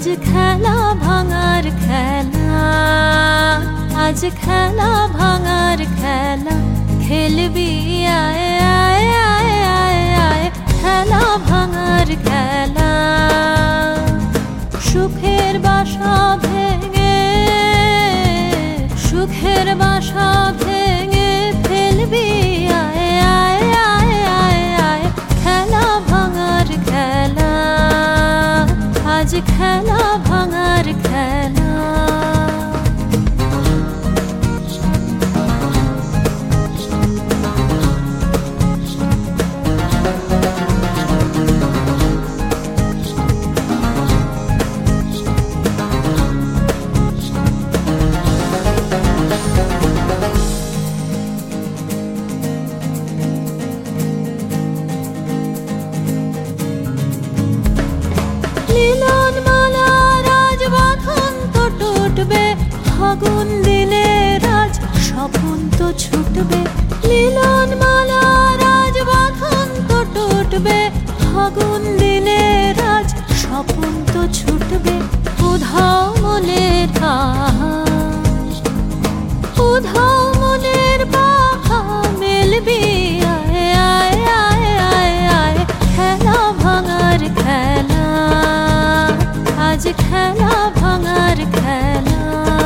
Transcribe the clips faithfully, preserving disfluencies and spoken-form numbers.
আজ খেলা ভাঙার খেলা, আজ খেলা ভাঙার খেলা, খেলবি আয় আয় আয় আয় আয়, খেলা ভাঙার খেলা। সুখের বাসা ভেঙে, সুখের বাসা ভেঙে ফেলবি আয় আয় আয় আয় আয়, খেলা ভাঙার খেলা, আজ খেলা ভাঙার খেলা। ফাগুন দিলে রাজ স্বপন তো ছুটবে, মিলন মালা রাজ বাঁধন তো টুটবে। ফাগুন দিলে রাজ স্বপন তো ছুটবে, উধাও মনের আহার, উধাও মনের পাখা মেলবি আয় আয় আয় আয় আয়, খেলা ভাঙার খেলা, আজ খেলা ভাঙার খেলা।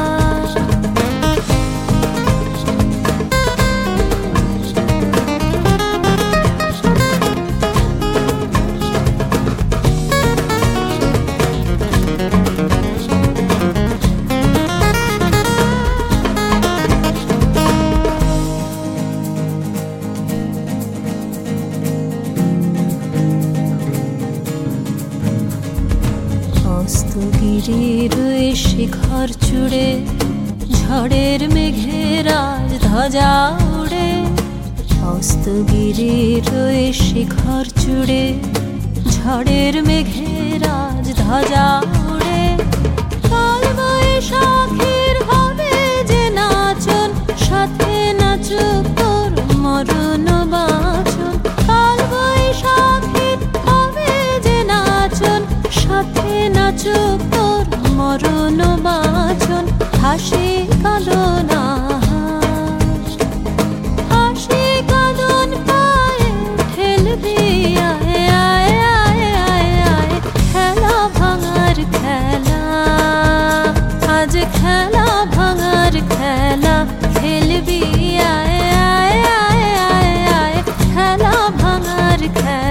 অস্তগিরির ওই শিখর চূড়ে ঝড়ের মেঘের আজ ধ্বজা উড়ে, অস্তগিরির ওই শিখর চূড়ে ঝড়ের মেঘের আজ ধ্বজা উড়ে। কাল বৈশাখীর হবে যে নাচন, সাথে নাচুক তোর মরণ বাঁচন। কাল বৈশাখীর হবে যে নাচন, সাথে নাচুক তোর মরণ বাঁচন। হাসি কাঁদন আহার, হাসি কাঁদন পায়ে ঠেলবি আয় আয় আয় আয় আয়, খেলা ভাঙার খেলা, আজ খেলা ভাঙার খেলা, খেলবি আয় আয় আয় আয় আয়, খেলা ভাঙার খেলা।